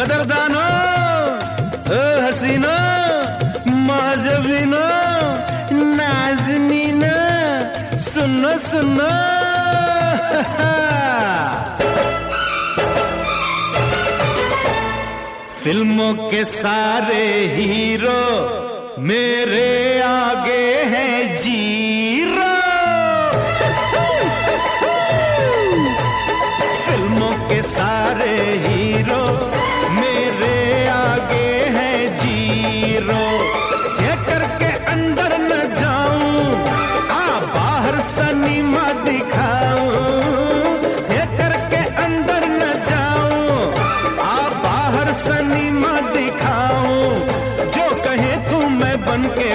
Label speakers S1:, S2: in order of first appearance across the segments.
S1: कदरदानो, ओ हसीनो, माजबीनो, नाज़नीनो, सुनो सुनो। फिल्मों के सारे हीरो मेरे आगे हैं जीरो। फिल्मों के सारे हीरो मेरे आगे हैं जीरो। थिएटर के अंदर न जाऊं, बाहर सिनेमा दिखाऊं। थिएटर के अंदर न जाऊं, बाहर सिनेमा दिखाऊं। जो कहे तू मैं बन के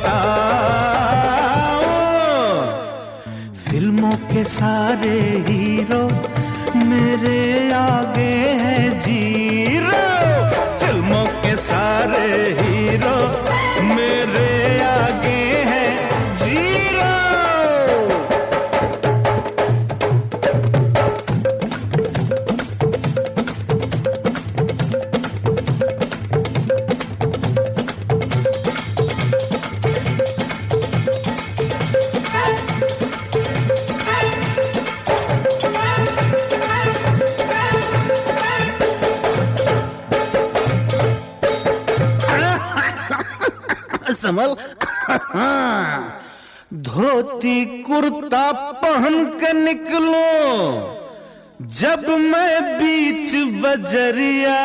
S1: बताऊं। फिल्मों के सारे हीरो मेरे आगे हैं जीरो। फिल्मों के सारे हीरो मेरे आगे हैं जीरो। संभल। धोती कुर्ता पहन के निकलो जब मैं बीच बजरिया।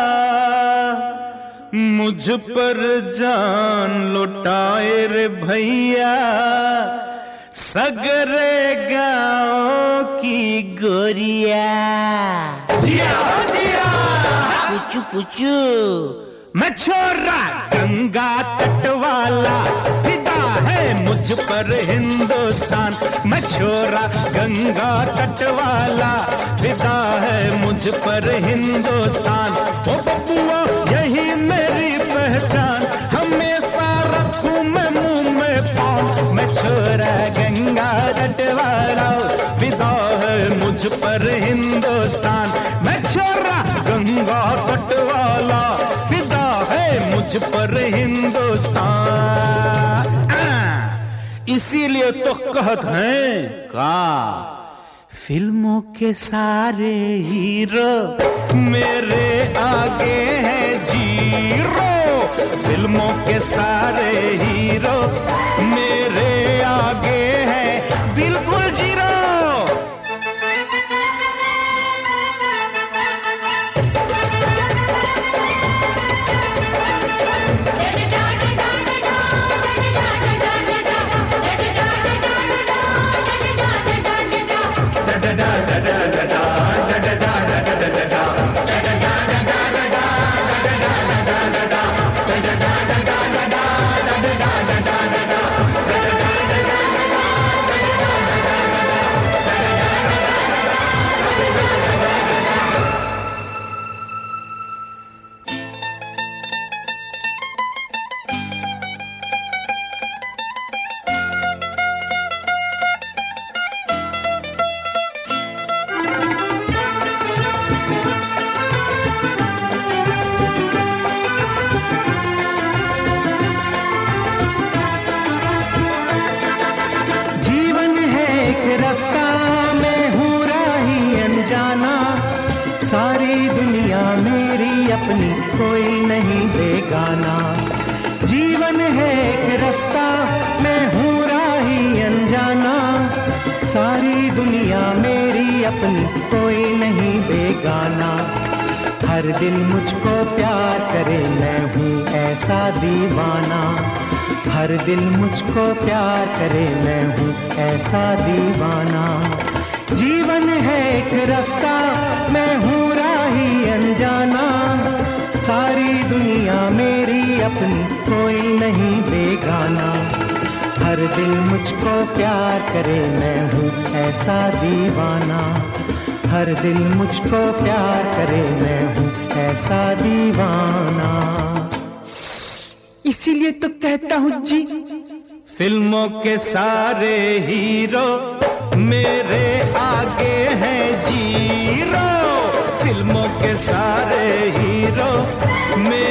S1: मुझ पर जान लुटाए रे भैया, सगरे गाँव की गोरिया। जिया जिया कुछ कुछ मैं छोरा गंगा तट वाला, फिदा है मुझ पर हिंदुस्तान। मैं छोरा गंगा तट वाला, फिदा है मुझ पर हिंदुस्तान। ओ बबुआ यही मेरी पहचान, हमेशा रखूं मैं मुंह में पान। मैं छोरा गंगा तट वाला, फिदा है मुझ पर हिंदुस्तान। मैं छोरा गंगा तट वाला, मुझ पर हिंदुस्तान। इसीलिए तो कहत हैं का फिल्मों के सारे हीरो मेरे आगे हैं जीरो। फिल्मों के सारे हीरो मेरे आगे हैं बिल्कुल जीरो। अपनी कोई नहीं बेगाना। जीवन है एक रास्ता, मैं हूँ राही अनजाना। सारी दुनिया मेरी अपनी कोई नहीं बेगाना। हर दिल मुझको प्यार करे, मैं हूँ ऐसा दीवाना। हर दिल मुझको प्यार करे, मैं हूँ ऐसा दीवाना। जीवन है एक रास्ता, मैं हूँ राही अनजाना। सारी दुनिया मेरी अपनी कोई नहीं बेगाना। हर दिल मुझको प्यार करे, मैं हूँ ऐसा दीवाना। हर दिल मुझको प्यार करे, मैं हूँ ऐसा दीवाना। इसीलिए तो कहता हूँ जी, फिल्मों के सारे हीरो मेरे आगे हैं जीरो। फिल्मों के सारे हीरो